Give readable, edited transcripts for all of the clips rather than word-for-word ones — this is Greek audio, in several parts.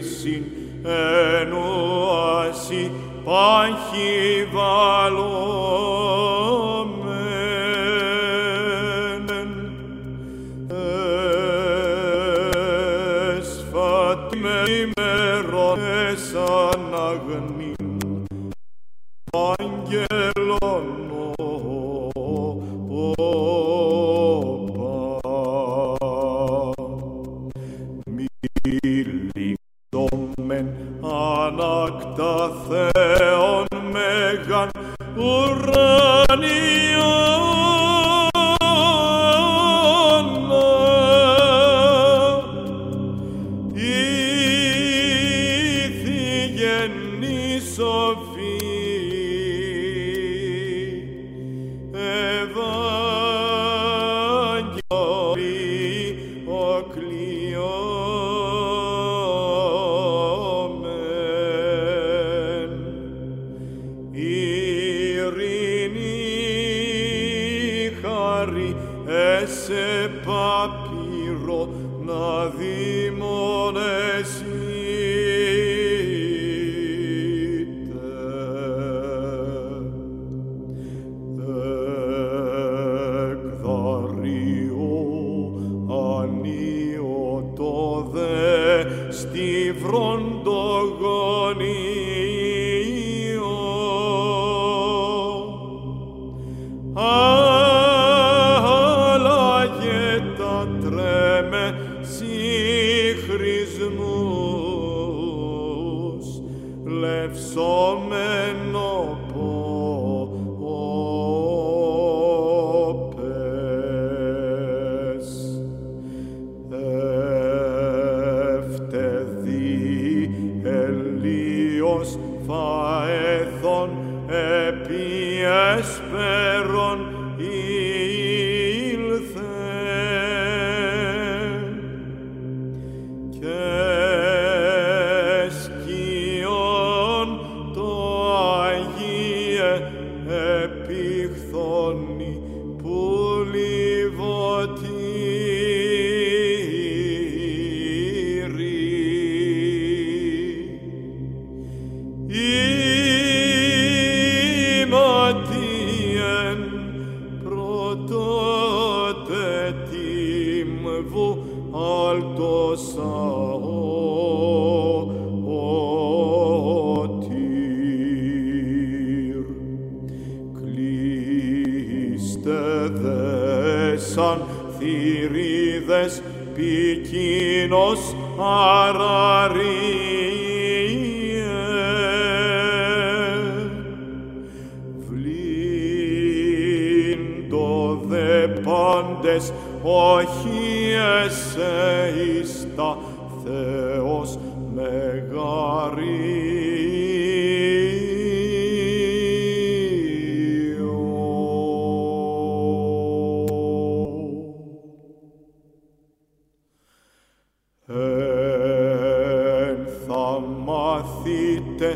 κρίσιν εν οάση παχυβαλωμένεν εσφατ με ημερών εσαναγνήν αγγελών ανάκτα Θεόν μέγαν ουρανιών ηθιγενή σοφή Ευαγγελή ο σε παπύρο να δημονεσείτε. Εκδαριώ ανίωτο δε στιβρον το γωνίο τρέμε συγχρισμούς λευσόμενο πόπες ευτεδί ελίος φαέθων επί εσπέρων επιχθόνη που λιβωτήρι ηματίεν πρωτότε τιμβου αλτοσα σαν θηρίδες πικίνος αραρίε βλήντο δε πάντες όχι εσείστα Θεός μεγαρή θα μάθετε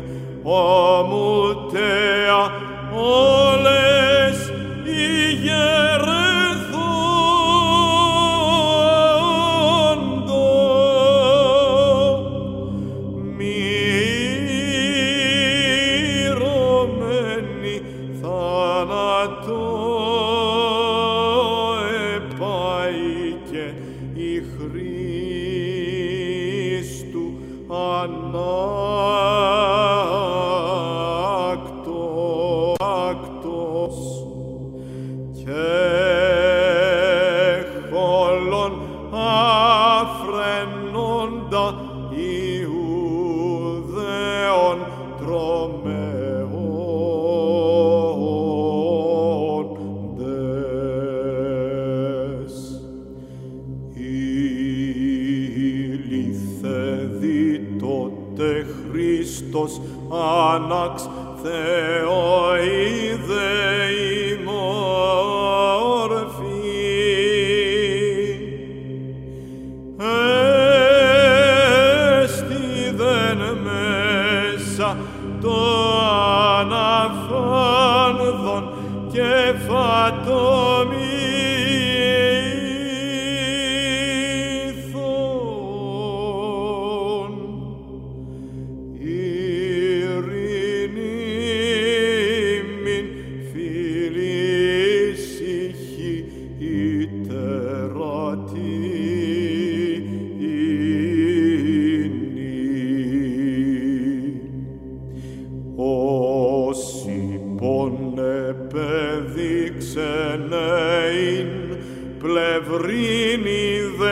ομουτέα όλες οι γερεθόντο μυρωμένοι θάνατο επαΐκε η Χριστού ανάκτος και χόλων αφρενώντα Ιουδαίων τρομεόντες ηλιθεδί τότε Χριστός άναξ Θεοειδεή μόρφη έστειδεν μέσα το αναφάνδον και φατομήθων πλευρίνη δε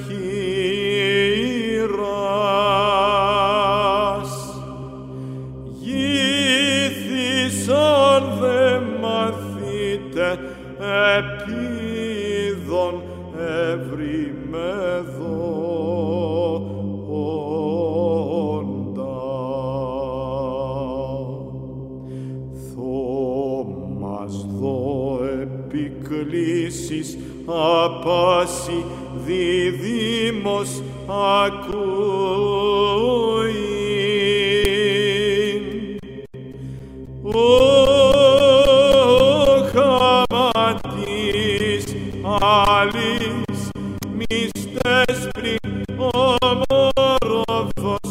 χείρας. Γήθησαν δε μαθήτε επίδων ευρυμεδόντα. Θόμας δω επικλήσεις απάση διδήμος ακούει. Ο χαματής άλλης μυστές πριν ομορφός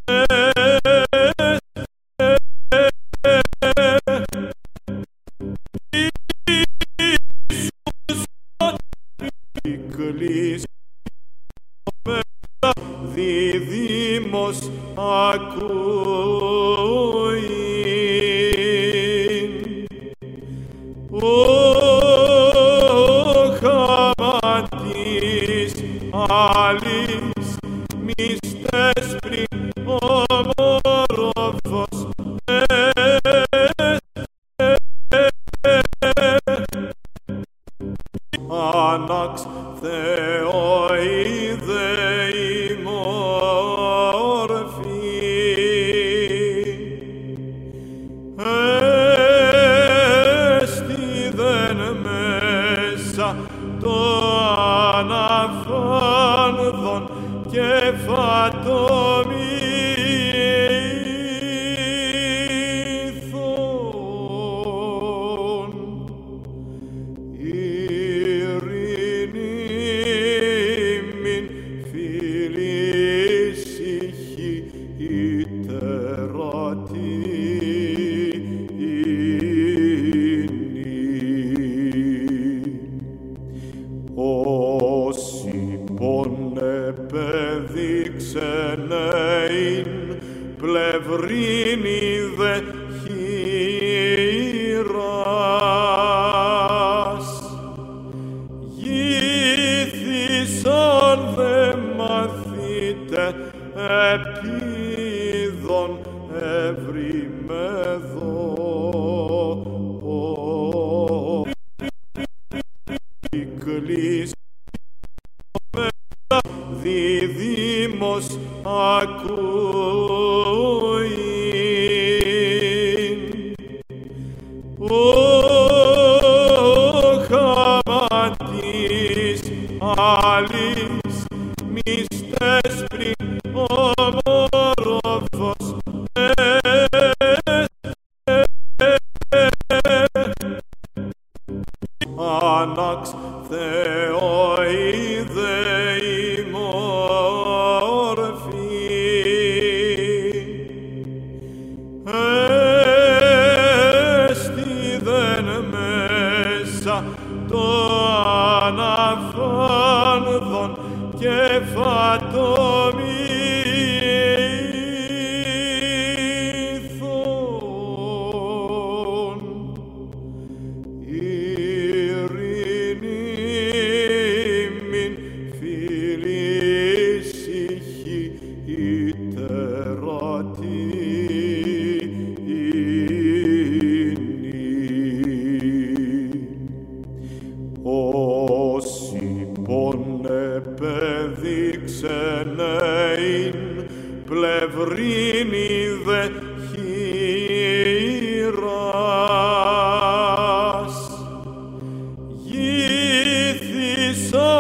Ιησούς διδήμος ακούει. Ο χαματής άλλης μυστές πριν ομορφός Άναξ Θεοειδε η μόρφη, έστειδεν μέσα το αναφάνδον και φατομήθων. Ειρηνήμην φίλης ηχή όσοι πονεπέδειξεν ειν πλευρίνη δε χείρας. Γήθησαν δε μαθήτε επίδων ευρυμεδόντα. Διδήμος ακούει. Ο χαματής άλλης μυστές πριν ομορφός Άναξ Θεοειδε η μόρφη, έστειδεν μέσα το αναφάνδον και φατομήθων. Ειρηνήμην φίλης ηχή όσοι πονεπέδειξεν ειν πλευρίνη δε χείρας. Γήθησαν